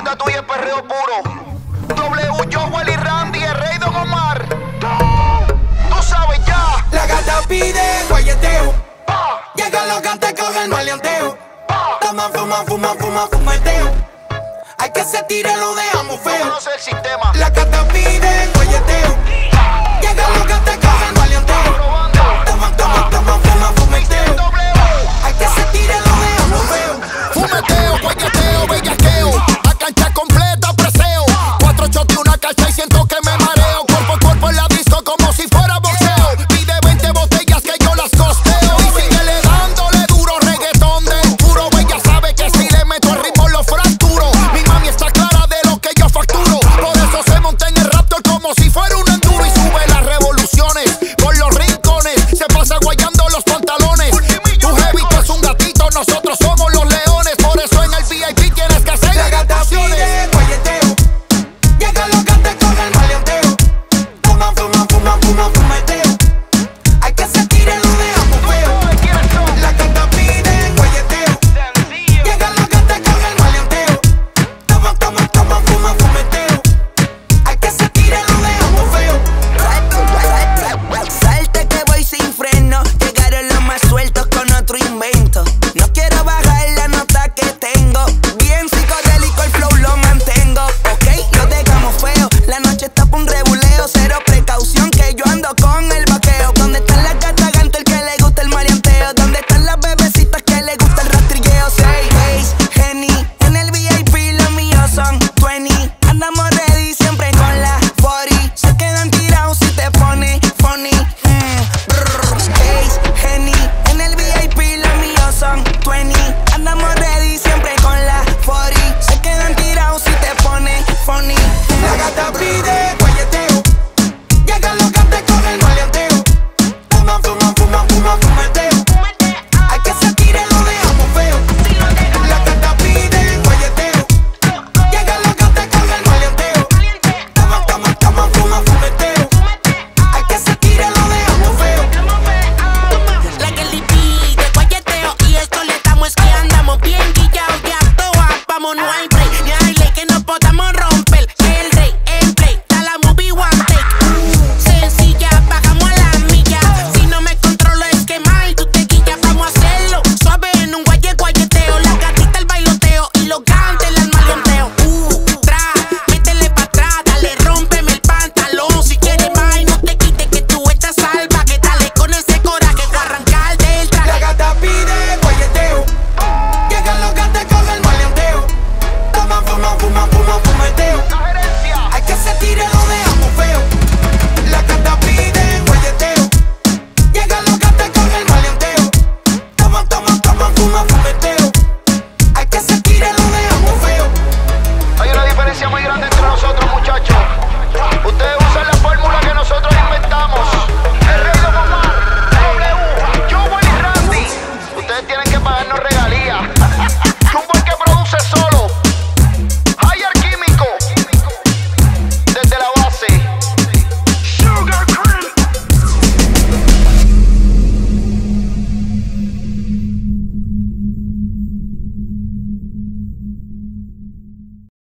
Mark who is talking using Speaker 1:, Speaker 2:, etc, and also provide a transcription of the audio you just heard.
Speaker 1: favorita tuya es perreo puro. W, Joel y Randy, el rey Don Omar. Tú sabes ya.
Speaker 2: La gata pide guayeteo. Llegan los gatos con el maleanteo. Toman, fuman, fumeteo. Hay que se tire, lo dejamos feo.
Speaker 1: Conoce el sistema.
Speaker 2: La gata pide guayeteo. Llegan los gatos con el maleanteo. Toman, fuman, fumeteo. Hay que se tire, lo dejamos feo.
Speaker 3: Fumeteo, guayeteo, bellaqueo. A cancha completa, preseo. 4 shots y una calcha y siento que me mareo. Cuerpo a cuerpo en la disco como si fuera boxeo. Pide 20 botellas que yo las costeo. Y síguele dándole duro, reggaetón del puro. Ella sabe que si le meto el ritmo lo fracturo. Mi mami está clara de lo que yo facturo. Por eso se monta en el Raptor como si fuera un enduro. Y sube las revoluciones por los rincones. Se pasa guayando los pantalones. Tu jevito es un gatito, nosotros somos los leones. Por eso en el VIP tienes que hacer
Speaker 2: La gata pide guayeteo. Llegan los gatos con el maleanteo. Toman, fuman, fumeteo. Hay que se tire, lo dejamos feo. La gata pide guayeteo. Llegan los gatos con el maleanteo. Toman, fuman, fumeteo. Hay que se tire, lo dejamos feo.
Speaker 4: Salte que voy sin freno. Llegaron los más sueltos con otro invento. No quiero bajar la nota que tengo. Bien psicodélico el flow lo mantengo. Ok, lo dejamos feo. La noche está pa' un rebuleo. Cero precaución que yo ando con el vaqueo. ¿Dónde están las gatas ganto el que le gusta el marianteo? ¿Dónde están las bebecitas que le gusta el rastrilleo? Say, Ace, Henny, en el VIP los míos son 20. Andamos ready siempre con la 40. Se quedan tirados si te pone funny. Ace, Henny, en el VIP los míos son 20. Andamos ready siempre con la 40. Se quedan tirados si te pone funny.
Speaker 2: La gata pide guayeteo. Llegan los gatos con el maleanteo. Toman, fuman, fumeteo. Hay que se tire, lo dejamos feo. La gata pide guayeteo. Llegan los gatos con el maleanteo. Toman, fuman, fumeteo. Hay que se tire, lo dejamos feo.
Speaker 5: La que le pide guayeteo y esto le damos es que andamos bien guillados ya toa. Vamos, no hay break, ni hay ley que no podamos romper. El rey, en play, está la movie one take. Sencilla, bajamos a la milla. Si no me controlo es que mal, tú te guillas, vamos a hacerlo. Suave en un guayeteo, la gatita el bailoteo y los gantes el maleanteo. Tra, métele pa' atrás, dale, rómpeme el pantalón. Si quieres más y no te quites que tú estás salva. Que dale con ese coraje para arrancar del traje.
Speaker 2: La gata pide guayeteo. Llegan los gatos con el maleanteo. Toman, fuman, fumeteo. Hay que se tire, lo dejamos feo. La gata pide guayeteo. Llegan los gatos con el maleanteo. Toman, fuman, fumeteo. Hay que se tire, lo dejamos feo.
Speaker 1: Hay una diferencia muy grande entre nosotros, muchachos. Ustedes usan la fórmula que nosotros inventamos.